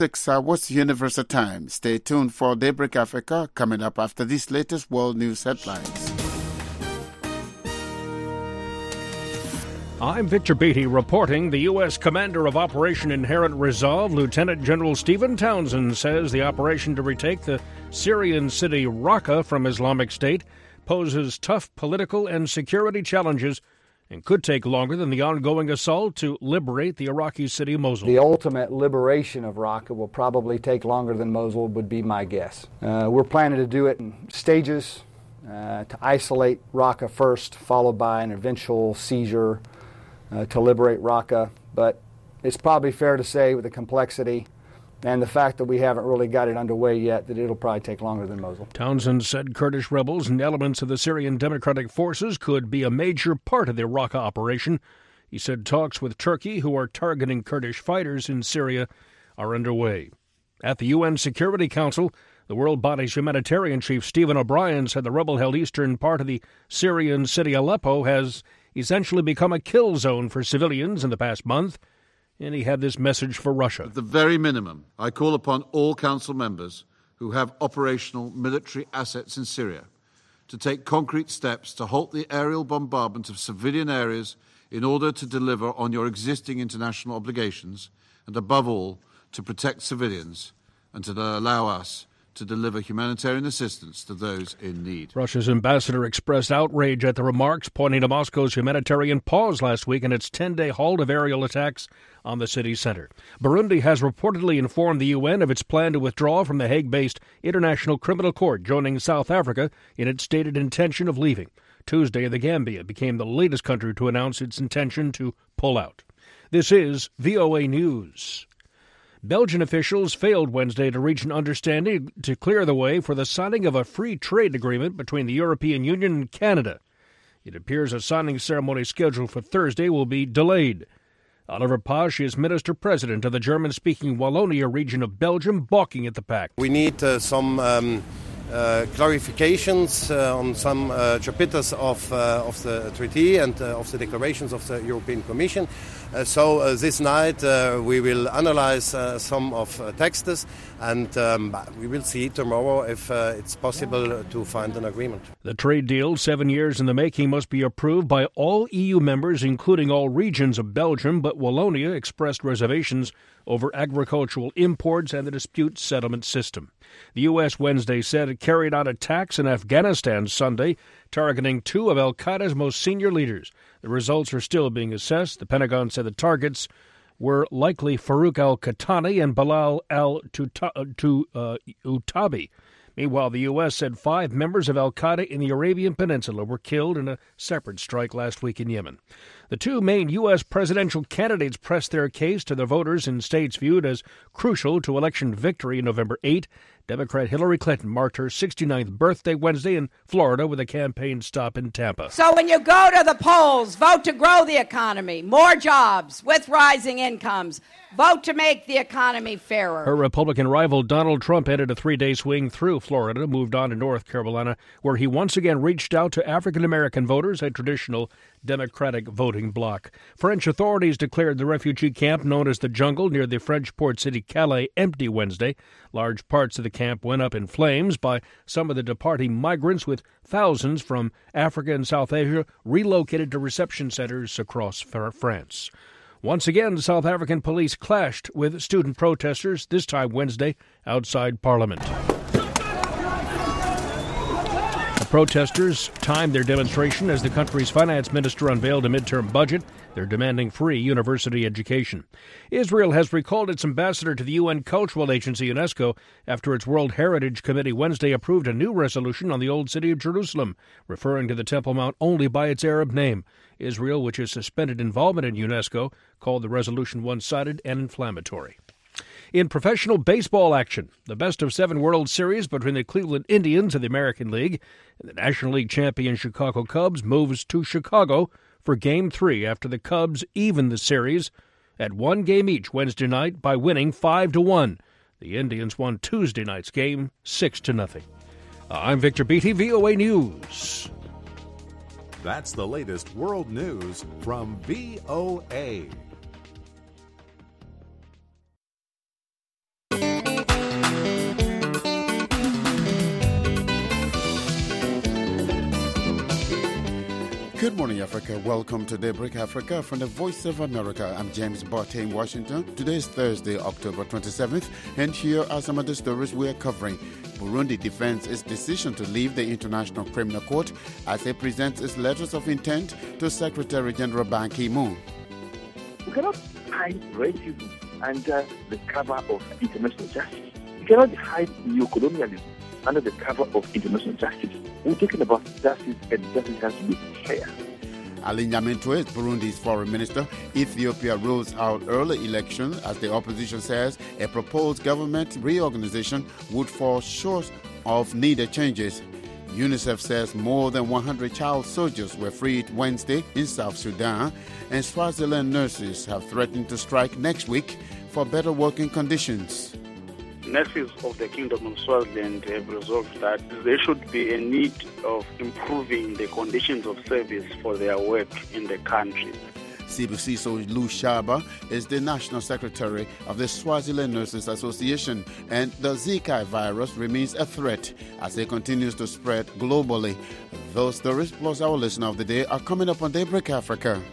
6 hours Universal Time. Stay tuned for Daybreak Africa coming up after these latest world news headlines. I'm Victor Beatty reporting. The U.S. commander of Operation Inherent Resolve, Lieutenant General Stephen Townsend, says the operation to retake the Syrian city Raqqa from Islamic State poses tough political and security challenges and could take longer than the ongoing assault to liberate the Iraqi city Mosul. The ultimate liberation of Raqqa will probably take longer than Mosul, would be my guess. We're planning to do it in stages, to isolate Raqqa first, followed by an eventual seizure to liberate Raqqa, but it's probably fair to say with the complexity and the fact that we haven't really got it underway yet that it'll probably take longer than Mosul. Townsend said Kurdish rebels and elements of the Syrian Democratic Forces could be a major part of the Raqqa operation. He said talks with Turkey, who are targeting Kurdish fighters in Syria, are underway. At the UN Security Council, the world body's humanitarian chief Stephen O'Brien said the rebel-held eastern part of the Syrian city Aleppo has essentially become a kill zone for civilians in the past month, and he had this message for Russia. At the very minimum, I call upon all Council members who have operational military assets in Syria to take concrete steps to halt the aerial bombardment of civilian areas in order to deliver on your existing international obligations and, above all, to protect civilians and to allow us to deliver humanitarian assistance to those in need. Russia's ambassador expressed outrage at the remarks, pointing to Moscow's humanitarian pause last week and its 10-day halt of aerial attacks on the city center. Burundi has reportedly informed the UN of its plan to withdraw from the Hague-based International Criminal Court, joining South Africa in its stated intention of leaving. Tuesday, the Gambia became the latest country to announce its intention to pull out. This is VOA News. Belgian officials failed Wednesday to reach an understanding to clear the way for the signing of a free trade agreement between the European Union and Canada. It appears a signing ceremony scheduled for Thursday will be delayed. Oliver Pasch is minister-president of the German-speaking Wallonia region of Belgium, balking at the pact. We need some clarifications on some chapters of the treaty and of the declarations of the European Commission. So this night we will analyze some of texts and we will see tomorrow if it's possible to find an agreement. The trade deal, 7 years in the making, must be approved by all EU members, including all regions of Belgium, but Wallonia expressed reservations over agricultural imports and the dispute settlement system. The U.S. Wednesday said it carried out attacks in Afghanistan Sunday, targeting two of al-Qaeda's most senior leaders. The results are still being assessed. The Pentagon said the targets were likely Farouk al-Qahtani and Bilal al-Utabi. Meanwhile, the U.S. said 5 members of al-Qaeda in the Arabian Peninsula were killed in a separate strike last week in Yemen. The two main U.S. presidential candidates pressed their case to the voters in states viewed as crucial to election victory November 8. Democrat Hillary Clinton marked her 69th birthday Wednesday in Florida with a campaign stop in Tampa. So when you go to the polls, vote to grow the economy, more jobs with rising incomes. Vote to make the economy fairer. Her Republican rival Donald Trump ended a 3-day swing through Florida, moved on to North Carolina, where he once again reached out to African-American voters, a traditional Democratic voting bloc. French authorities declared the refugee camp known as the Jungle near the French port city Calais empty Wednesday. Large parts of the camp went up in flames by some of the departing migrants, with thousands from Africa and South Asia relocated to reception centers across France. Once again, South African police clashed with student protesters, this time Wednesday, outside Parliament. The protesters timed their demonstration as the country's finance minister unveiled a midterm budget. They're demanding free university education. Israel has recalled its ambassador to the UN Cultural Agency, UNESCO, after its World Heritage Committee Wednesday approved a new resolution on the Old City of Jerusalem, referring to the Temple Mount only by its Arab name. Israel, which has suspended involvement in UNESCO, called the resolution one-sided and inflammatory. In professional baseball action, the best-of-7 World Series between the Cleveland Indians and the American League and the National League champion Chicago Cubs moves to Chicago for Game 3 after the Cubs evened the series at 1 game each Wednesday night by winning 5-1. The Indians won Tuesday night's game 6-0. I'm Victor Beatty, VOA News. That's the latest world news from VOA. Good morning, Africa. Welcome to Daybreak Africa from the Voice of America. I'm James Botte in Washington. Today is Thursday, October 27th, and here are some of the stories we're covering. Burundi defends its decision to leave the International Criminal Court as it presents its letters of intent to Secretary General Ban Ki-moon. We cannot hide racism under the cover of international justice. We cannot hide neocolonialism under the cover of international justice. We're talking about justice, and justice has to be fair. Ali Nyamitwe is Burundi's foreign minister. Ethiopia rules out early election as the opposition says a proposed government reorganization would fall short of needed changes. UNICEF says more than 100 child soldiers were freed Wednesday in South Sudan, and Swaziland nurses have threatened to strike next week for better working conditions. Nurses of the Kingdom of Swaziland have resolved that there should be a need of improving the conditions of service for their work in the country. Sibusiso Lushaba is the National Secretary of the Swaziland Nurses Association, and the Zika virus remains a threat as it continues to spread globally. Those stories plus our listener of the day are coming up on Daybreak Africa.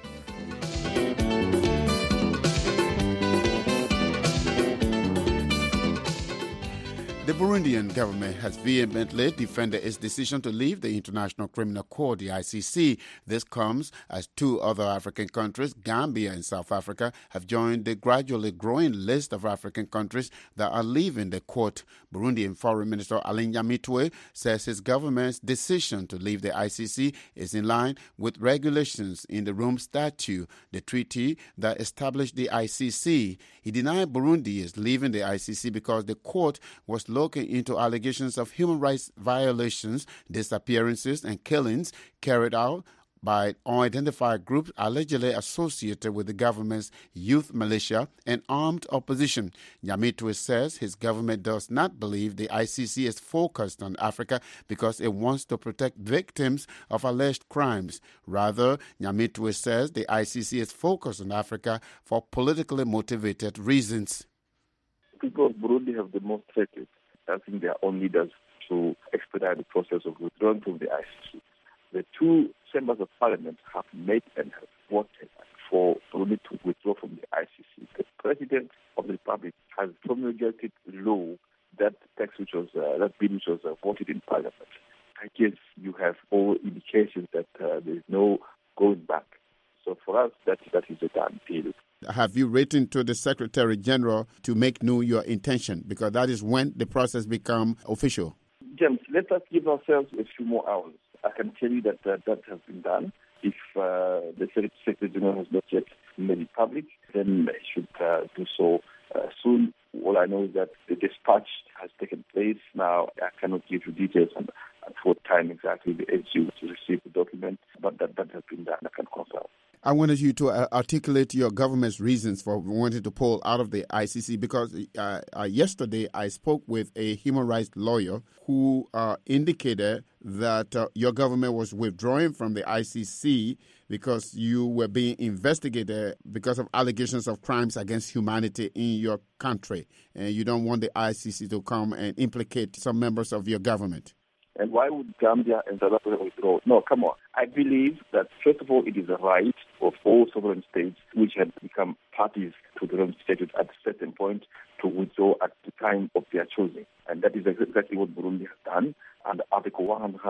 The Burundian government has vehemently defended its decision to leave the International Criminal Court, the ICC. This comes as two other African countries, Gambia and South Africa, have joined the gradually growing list of African countries that are leaving the court. Burundian Foreign Minister Ali Nyamitwe says his government's decision to leave the ICC is in line with regulations in the Rome Statute, the treaty that established the ICC. He denied Burundi is leaving the ICC because the court was looking into allegations of human rights violations, disappearances, and killings carried out by unidentified groups allegedly associated with the government's youth militia and armed opposition. Nyamitwe says his government does not believe the ICC is focused on Africa because it wants to protect victims of alleged crimes. Rather, Nyamitwe says the ICC is focused on Africa for politically motivated reasons. People of Burundi have demonstrated, I think, their own leaders to expedite the process of withdrawing from the ICC. The two chambers of parliament have made and have voted for Burundi to withdraw from the ICC. The president of the republic has promulgated law that text which was that bill which was voted in parliament. I guess you have all indications that there is no going back. So for us, that is a done deal. Have you written to the Secretary General to make known your intention? Because that is when the process becomes official. James, let us give ourselves a few more hours. I can tell you that that has been done. If the Secretary General has not yet made it public, then they should do so soon. All I know is that the dispatch has taken place. Now, I cannot give you details on at what time exactly the HG will receive the document, but that has been done. I can confirm. I wanted you to articulate your government's reasons for wanting to pull out of the ICC because yesterday I spoke with a human rights lawyer who indicated that your government was withdrawing from the ICC because you were being investigated because of allegations of crimes against humanity in your country, and you don't want the ICC to come and implicate some members of your government. And why would Gambia and South Africa withdraw? No, come on. I believe that, first of all, it is a right of all sovereign states which had become parties to the Rome Statute at a certain point to withdraw at the time of their choosing. And that is exactly what Burundi has done under Article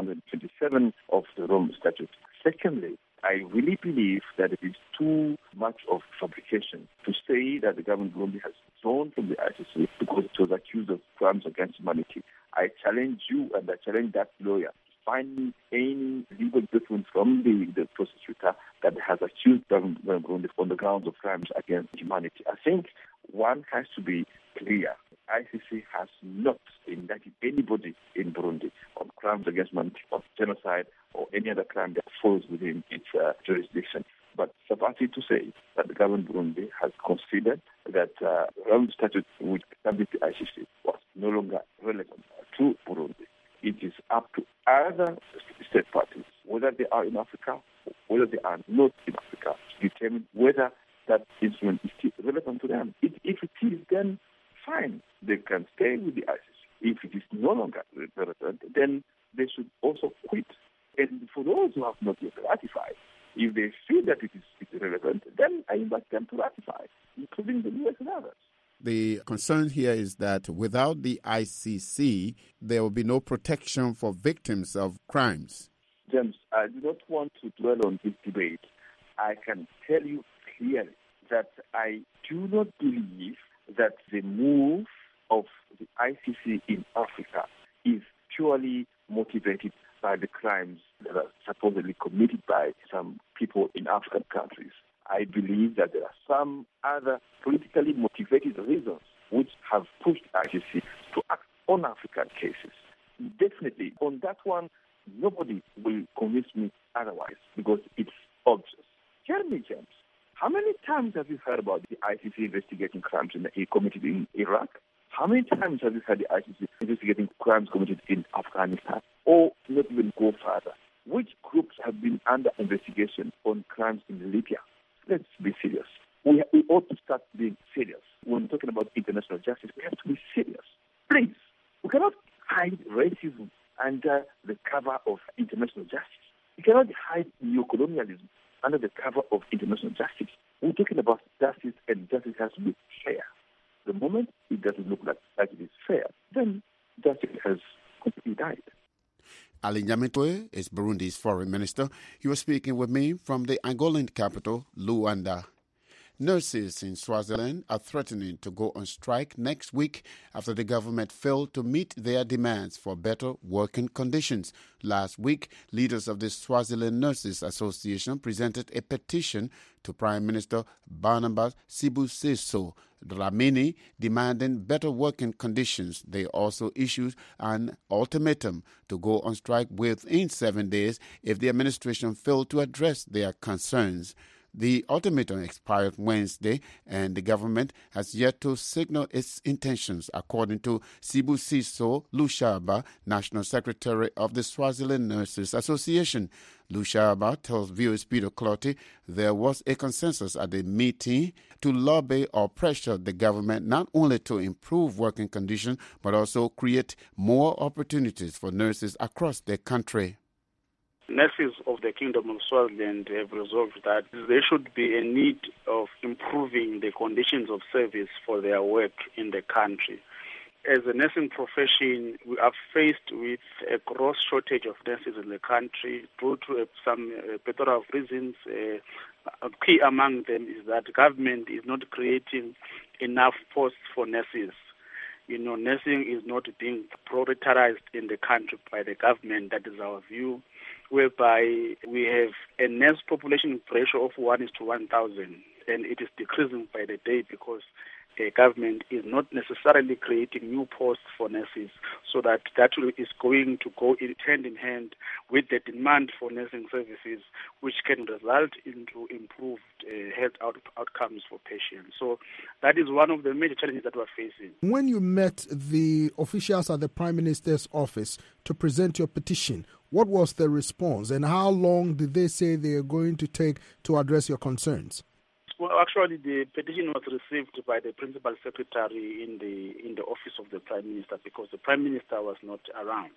127 of the Rome Statute. Secondly, I really believe that it is too much of fabrication to say that the government of Burundi has withdrawn from the ICC because it was accused of crimes against humanity. I challenge you and I challenge that lawyer to find me any legal document from the prosecutor that has accused the government of Burundi on the grounds of crimes against humanity. I think one has to be clear. ICC has not indicted anybody in Burundi on crimes against humanity, or genocide, or any other crime that falls within its jurisdiction. But suffice it to say that the government of Burundi has considered that the Rome Statute, which established the ICC, was no longer relevant to Burundi. It is up to other state parties, whether they are in Africa or whether they are not in Africa, to determine whether that instrument is still relevant to them. If it is, then fine, they can stay with the ICC. If it is no longer relevant, then they should also quit. And for those who have not yet ratified, if they feel that it is relevant, then I invite them to ratify, including the US and others. The concern here is that without the ICC, there will be no protection for victims of crimes. James, I do not want to dwell on this debate. I can tell you clearly that I do not believe that the move of the ICC in Africa is purely motivated by the crimes that are supposedly committed by some people in African countries. I believe that there are some other politically motivated reasons which have pushed ICC to act on African cases. Definitely, on that one, nobody will convince me otherwise because it's obvious. Tell me, James, how many times have you heard about the ICC investigating crimes committed in Iraq? How many times have you heard the ICC investigating crimes committed in Afghanistan? Or not even go further, which groups have been under investigation on crimes in Libya? Let's be serious. We ought to start being serious. When we're talking about international justice, we have to be serious. Please, we cannot hide racism under the cover of international justice. We cannot hide neocolonialism under the cover of international justice. We're talking about justice, and justice has to be fair. The moment it doesn't look like it is fair, then justice has completely died. Ali Nyamitwe is Burundi's foreign minister. He was speaking with me from the Angolan capital, Luanda. Nurses in Swaziland are threatening to go on strike next week after the government failed to meet their demands for better working conditions. Last week, leaders of the Swaziland Nurses Association presented a petition to Prime Minister Barnabas Sibusiso Dlamini demanding better working conditions. They also issued an ultimatum to go on strike within 7 days if the administration failed to address their concerns. The ultimatum expired Wednesday, and the government has yet to signal its intentions, according to Sibusiso Lushaba, National Secretary of the Swaziland Nurses Association. Lushaba tells viewers Peter Clotty there was a consensus at the meeting to lobby or pressure the government not only to improve working conditions, but also create more opportunities for nurses across the country. Nurses of the Kingdom of Swaziland have resolved that there should be a need of improving the conditions of service for their work in the country. As a nursing profession, we are faced with a gross shortage of nurses in the country due to some plethora of reasons. Key among them is that the government is not creating enough posts for nurses. Nursing is not being prioritized in the country by the government. That is our view, whereby we have a nurse population ratio of 1:1,000, and it is decreasing by the day because the government is not necessarily creating new posts for nurses, so that is going to go hand in hand with the demand for nursing services, which can result into improved health outcomes for patients. So that is one of the major challenges that we're facing. When you met the officials at the Prime Minister's office to present your petition, what was the response, and how long did they say they are going to take to address your concerns? Well, actually, the petition was received by the Principal Secretary in the office of the Prime Minister because the Prime Minister was not around.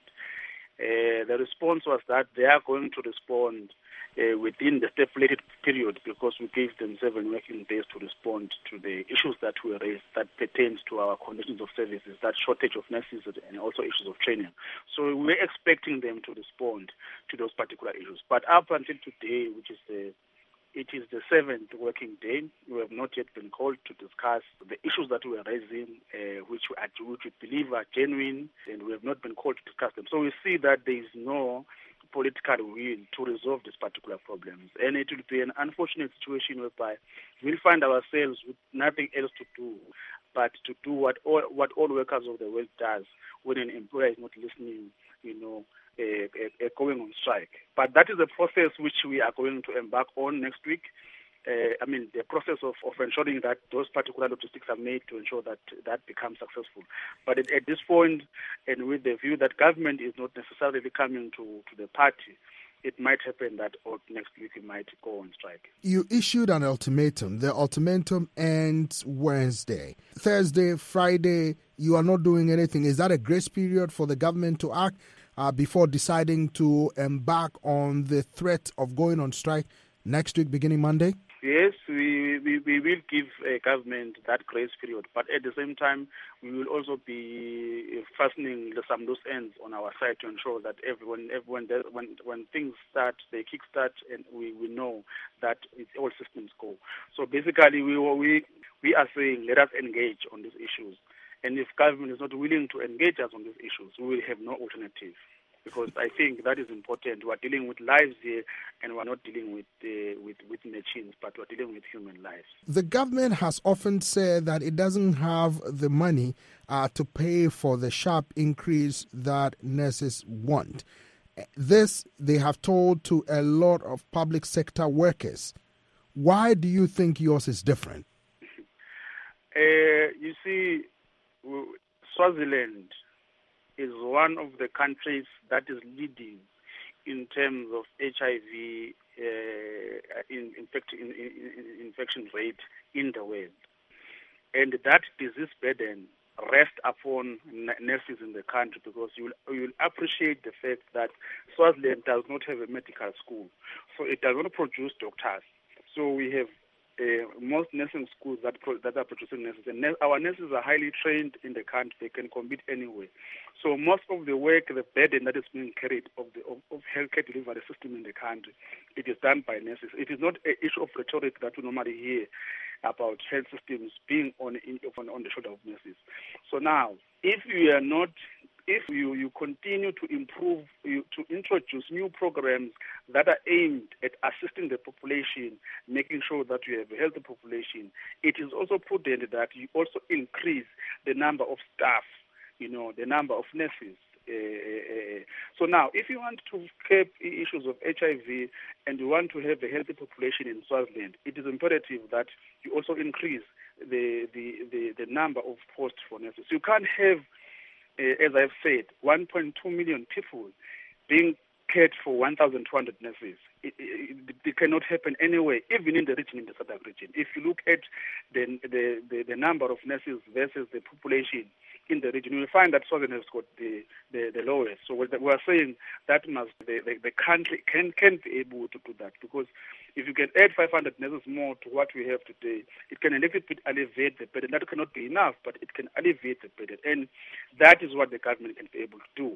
The response was that they are going to respond within the stipulated period because we gave them 7 working days to respond to the issues that were raised that pertains to our conditions of services, that shortage of nurses and also issues of training. So we're expecting them to respond to those particular issues. But up until today, it is the 7th working day, we have not yet been called to discuss the issues that we are raising, which we believe are genuine, and we have not been called to discuss them. So we see that there is no political will to resolve these particular problems. And it will be an unfortunate situation whereby we'll find ourselves with nothing else to do but to do what all workers of the world does when an employer is not listening, going on strike. But that is a process which we are going to embark on next week. The process of ensuring that those particular logistics are made to ensure that becomes successful. But at this point, and with the view that government is not necessarily coming to the party, it might happen that next week we might go on strike. You issued an ultimatum. The ultimatum ends Wednesday. Thursday, Friday, you are not doing anything. Is that a grace period for the government to act? before deciding to embark on the threat of going on strike next week, beginning Monday? Yes, we will give government that grace period, but at the same time, we will also be fastening some loose ends on our side to ensure that when things start, they kickstart, and we know that all systems go. So basically, we are saying let us engage on these issues, and if government is not willing to engage us on these issues, we will have no alternative. Because I think that is important. We're dealing with lives here, and we're not dealing with machines, but we're dealing with human lives. The government has often said that it doesn't have the money to pay for the sharp increase that nurses want. This they have told to a lot of public sector workers. Why do you think yours is different? You see, Swaziland is one of the countries that is leading in terms of HIV infection rate in the world. And that disease burden rests upon nurses in the country, because you will appreciate the fact that Swaziland does not have a medical school, so it does not produce doctors. So we have most nursing schools that are producing nurses. And our nurses are highly trained in the country. They can compete anywhere. So most of the work, the burden that is being carried of healthcare delivery system in the country, it is done by nurses. It is not an issue of rhetoric that we normally hear about health systems being on the shoulder of nurses. So now, if you continue to improve, to introduce new programs that are aimed at assisting the population, making sure that you have a healthy population, it is also prudent that you also increase the number of staff, the number of nurses. So now, if you want to curb issues of HIV and you want to have a healthy population in Swaziland, it is imperative that you also increase the number of posts for nurses. You can't have, as I've said, 1.2 million people being cared for 1,200 nurses. It cannot happen anywhere, even in the region, in the SADC region. If you look at the number of nurses versus the population in the region, you will find that Swaziland has got the lowest. So we are saying that the country can be able to do that, because if you can add 500 nurses more to what we have today, it can a little bit alleviate the burden. That cannot be enough, but it can alleviate the burden, and that is what the government can be able to do.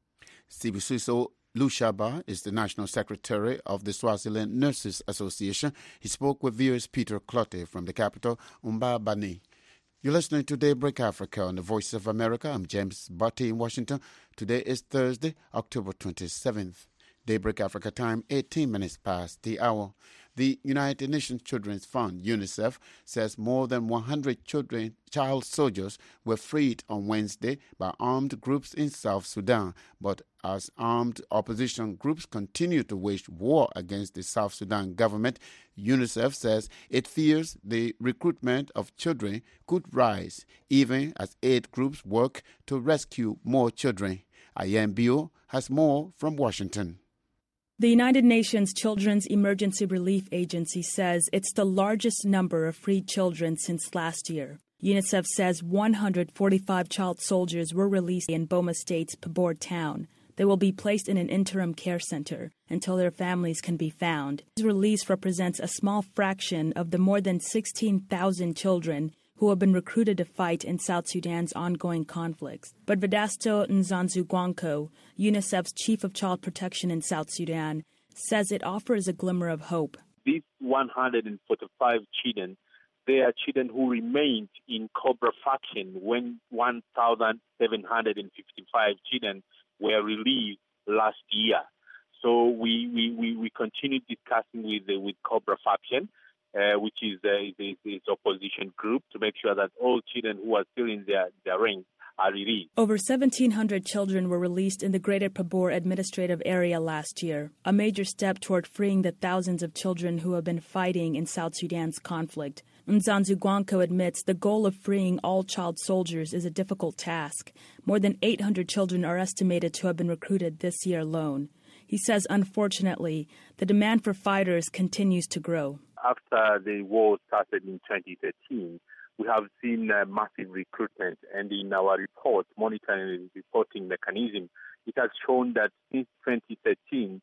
Sibusiso Lushaba is the National Secretary of the Swaziland Nurses Association. He spoke with viewers Peter Clotte from the capital, Mbabane. You're listening to Daybreak Africa on the Voice of America. I'm James Butty in Washington. Today is Thursday, October 27th. Daybreak Africa time, 18 minutes past the hour. The United Nations Children's Fund, UNICEF, says more than 100 child soldiers were freed on Wednesday by armed groups in South Sudan. But as armed opposition groups continue to wage war against the South Sudan government, UNICEF says it fears the recruitment of children could rise, even as aid groups work to rescue more children. Ayambio has more from Washington. The United Nations Children's Emergency Relief Agency says it's the largest number of freed children since last year. UNICEF says 145 child soldiers were released in Boma State's Pabor town. They will be placed in an interim care center until their families can be found. This release represents a small fraction of the more than 16,000 children who have been recruited to fight in South Sudan's ongoing conflicts. But Vedasto Nzanzu-Gwanko, UNICEF's chief of child protection in South Sudan, says it offers a glimmer of hope. These 145 children, they are children who remained in Cobra faction when 1,755 children were released last year. So we continue discussing with Cobra faction, which is the opposition group, to make sure that all children who are still in their ranks are released. Over 1,700 children were released in the Greater Pabor administrative area last year, a major step toward freeing the thousands of children who have been fighting in South Sudan's conflict. Nzanzu-Gwanko admits the goal of freeing all child soldiers is a difficult task. More than 800 children are estimated to have been recruited this year alone. He says, unfortunately, the demand for fighters continues to grow. After the war started in 2013, we have seen massive recruitment, and in our report, monitoring and reporting mechanism, it has shown that since 2013,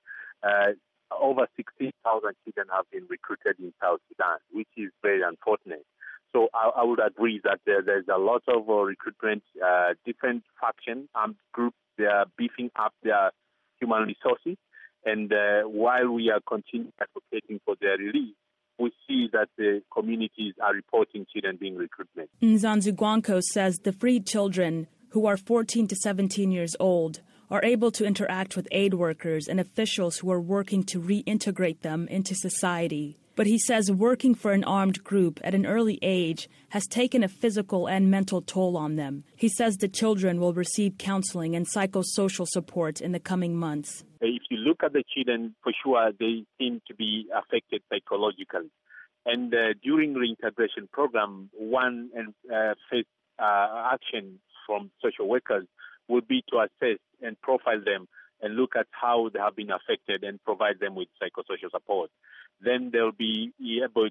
over 16,000 children have been recruited in South Sudan, which is very unfortunate. So I would agree that there's a lot of recruitment, different factions, armed groups, they are beefing up their human resources. And while we are continuing advocating for their release, we see that the communities are reporting children being recruited. Nzanzu Gwanko says the freed children, who are 14 to 17 years old, are able to interact with aid workers and officials who are working to reintegrate them into society. But he says working for an armed group at an early age has taken a physical and mental toll on them. He says the children will receive counseling and psychosocial support in the coming months. If you look at the children, for sure, they seem to be affected psychologically. And during reintegration program, one first action from social workers would be to assess and profile them and look at how they have been affected and provide them with psychosocial support. Then they'll be able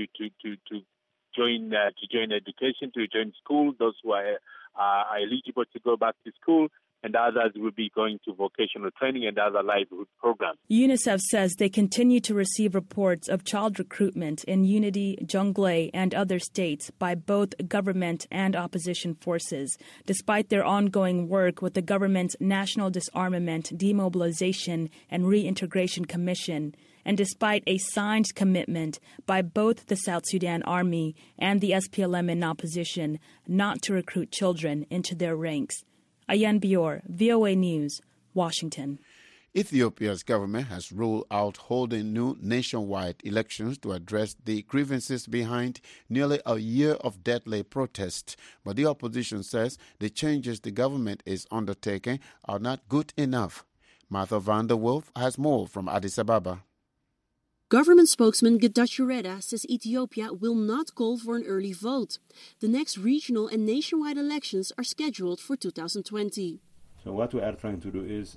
to join education, to join school. Those who are eligible to go back to school, and others will be going to vocational training and other livelihood programs. UNICEF says they continue to receive reports of child recruitment in Unity, Jonglei, and other states by both government and opposition forces, despite their ongoing work with the government's National Disarmament, Demobilization, and Reintegration Commission, and despite a signed commitment by both the South Sudan Army and the SPLM in opposition not to recruit children into their ranks. Ayan Bior, VOA News, Washington. Ethiopia's government has ruled out holding new nationwide elections to address the grievances behind nearly a year of deadly protests. But the opposition says the changes the government is undertaking are not good enough. Martha van der Wolf has more from Addis Ababa. Government spokesman Getachew Reda says Ethiopia will not call for an early vote. The next regional and nationwide elections are scheduled for 2020. So what we are trying to do is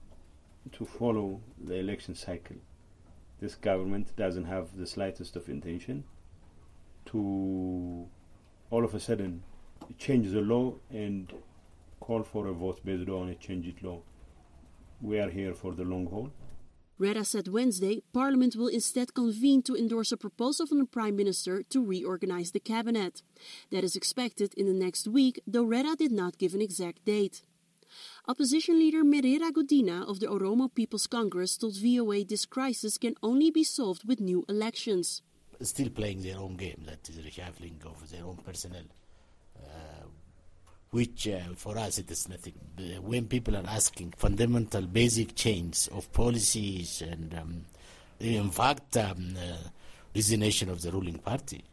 to follow the election cycle. This government doesn't have the slightest of intention to all of a sudden change the law and call for a vote based on a changed law. We are here for the long haul. Reda said Wednesday Parliament will instead convene to endorse a proposal from the Prime Minister to reorganize the cabinet. That is expected in the next week, though Reda did not give an exact date. Opposition leader Merera Godina of the Oromo People's Congress told VOA this crisis can only be solved with new elections. Still playing their own game, that is reshuffling of their own personnel, which for us it is nothing. When people are asking fundamental basic change of policies and in fact resignation of the ruling party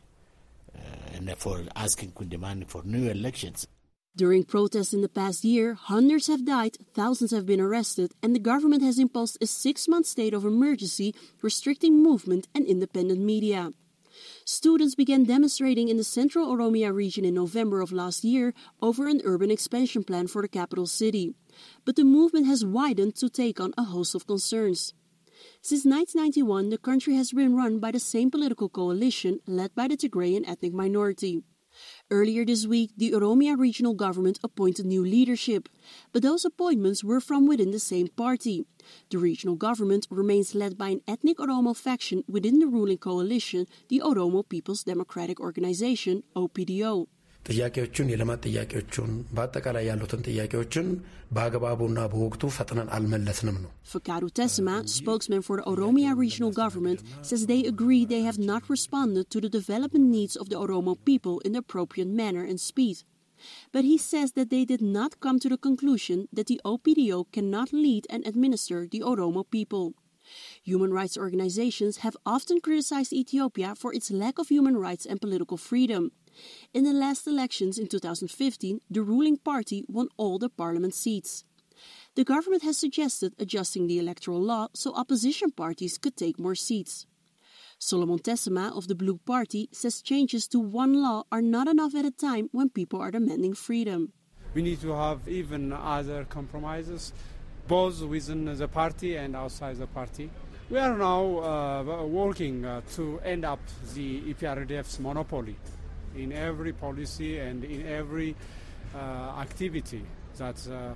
and for asking demand for new elections. During protests in the past year, hundreds have died, thousands have been arrested, and the government has imposed a 6-month state of emergency restricting movement and independent media. Students began demonstrating in the central Oromia region in November of last year over an urban expansion plan for the capital city. But the movement has widened to take on a host of concerns. Since 1991, the country has been run by the same political coalition led by the Tigrayan ethnic minority. Earlier this week, the Oromia regional government appointed new leadership, but those appointments were from within the same party. The regional government remains led by an ethnic Oromo faction within the ruling coalition, the Oromo People's Democratic Organization, OPDO. ጥያቄዎቹን የልማት ጥያቄዎቹን በአጠቃላይ ያሉትን ጥያቄዎችን በአግባቡና በወቅቱ ፈጥነን አልመለስንም ነው። Fakaru Tessema, spokesman for the Oromia regional government, says they agree they have not responded to the development needs of the Oromo people in the appropriate manner and speed. But he says that they did not come to the conclusion that the OPDO cannot lead and administer the Oromo people. Human rights organizations have often criticized Ethiopia for its lack of human rights and political freedom. In the last elections in 2015, the ruling party won all the parliament seats. The government has suggested adjusting the electoral law so opposition parties could take more seats. Solomon Tessema of the Blue Party says changes to one law are not enough at a time when people are demanding freedom. We need to have even other compromises, both within the party and outside the party. We are now working to end up the EPRDF's monopoly in every policy and in every activity that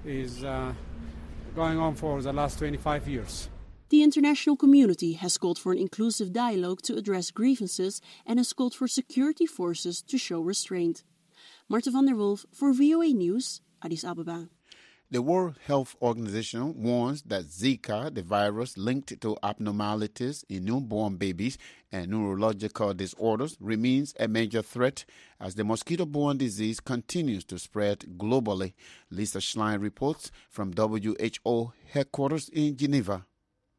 is going on for the last 25 years. The international community has called for an inclusive dialogue to address grievances and has called for security forces to show restraint. Marta van der Wolf for VOA News, Addis Ababa. The World Health Organization warns that Zika, the virus linked to abnormalities in newborn babies and neurological disorders, remains a major threat as the mosquito-borne disease continues to spread globally. Lisa Schlein reports from WHO headquarters in Geneva.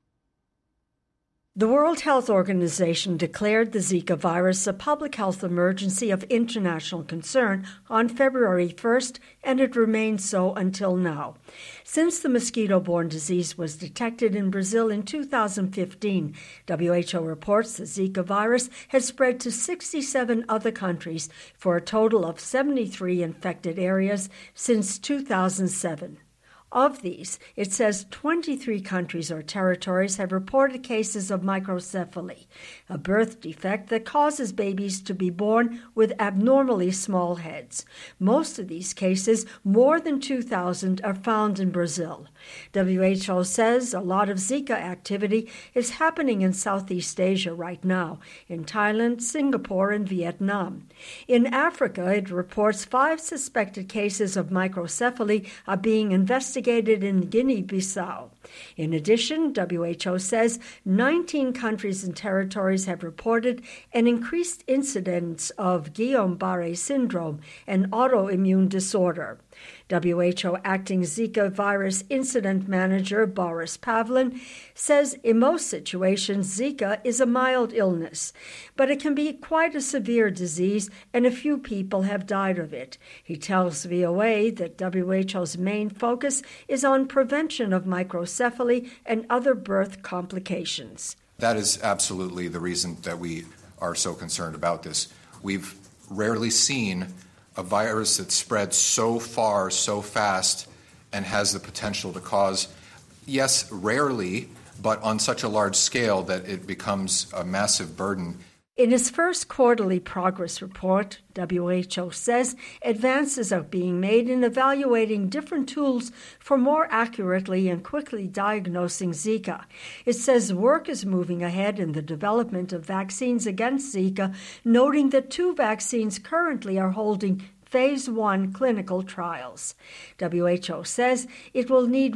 The World Health Organization declared the Zika virus a public health emergency of international concern on February 1st, and it remains so until now. Since the mosquito-borne disease was detected in Brazil in 2015, WHO reports the Zika virus has spread to 67 other countries for a total of 73 infected areas since 2007. Of these, it says 23 countries or territories have reported cases of microcephaly, a birth defect that causes babies to be born with abnormally small heads. Most of these cases, more than 2,000, are found in Brazil. WHO says a lot of Zika activity is happening in Southeast Asia right now, in Thailand, Singapore, and Vietnam. In Africa, it reports 5 suspected cases of microcephaly are being investigated in Guinea-Bissau. In addition, WHO says 19 countries and territories have reported an increased incidence of Guillain-Barré syndrome, an autoimmune disorder. WHO acting Zika virus incident manager Boris Pavlin says in most situations Zika is a mild illness, but it can be quite a severe disease and a few people have died of it. He tells VOA that WHO's main focus is on prevention of microcephaly and other birth complications. That is absolutely the reason that we are so concerned about this. We've rarely seen a virus that spreads so far, so fast, and has the potential to cause, yes, rarely, but on such a large scale that it becomes a massive burden. In its first quarterly progress report, WHO says advances are being made in evaluating different tools for more accurately and quickly diagnosing Zika. It says work is moving ahead in the development of vaccines against Zika, noting that 2 vaccines currently are holding Phase 1 clinical trials. WHO says it will need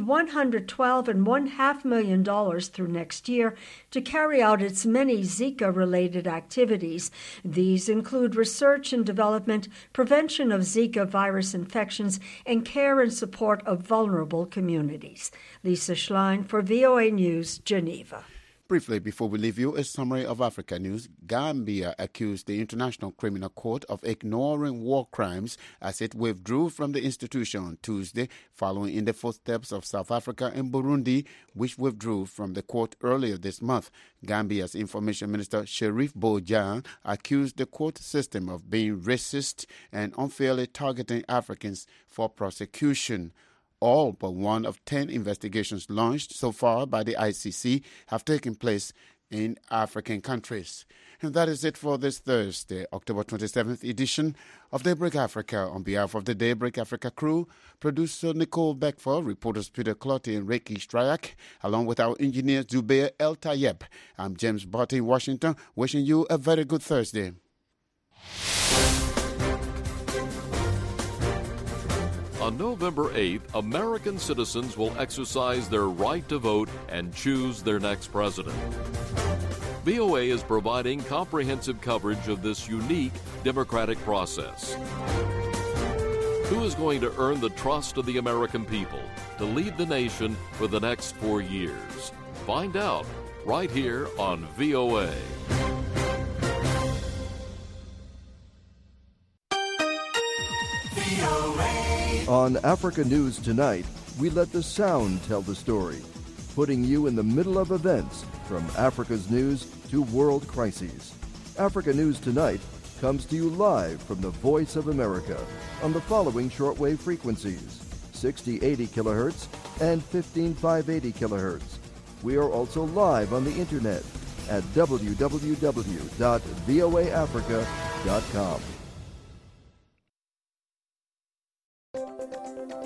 $112.5 million through next year to carry out its many Zika-related activities. These include research and development, prevention of Zika virus infections, and care and support of vulnerable communities. Lisa Schlein for VOA News, Geneva. Briefly, before we leave you, a summary of Africa news. Gambia accused the International Criminal Court of ignoring war crimes as it withdrew from the institution on Tuesday, following in the footsteps of South Africa and Burundi, which withdrew from the court earlier this month. Gambia's Information Minister Sherif Bojang accused the court system of being racist and unfairly targeting Africans for prosecution. All but one of 10 investigations launched so far by the ICC have taken place in African countries. And that is it for this Thursday, October 27th edition of Daybreak Africa. On behalf of the Daybreak Africa crew, producer Nicole Beckford, reporters Peter Clotty and Reiki Stryak, along with our engineer Zubair El Tayeb. I'm James Barty in Washington, wishing you a very good Thursday. On November 8th, American citizens will exercise their right to vote and choose their next president. VOA is providing comprehensive coverage of this unique democratic process. Who is going to earn the trust of the American people to lead the nation for the next 4 years? Find out right here on VOA. On Africa News Tonight, we let the sound tell the story, putting you in the middle of events from Africa's news to world crises. Africa News Tonight comes to you live from the Voice of America on the following shortwave frequencies, 6080 kilohertz and 15580 kilohertz. We are also live on the internet at www.voaafrica.com.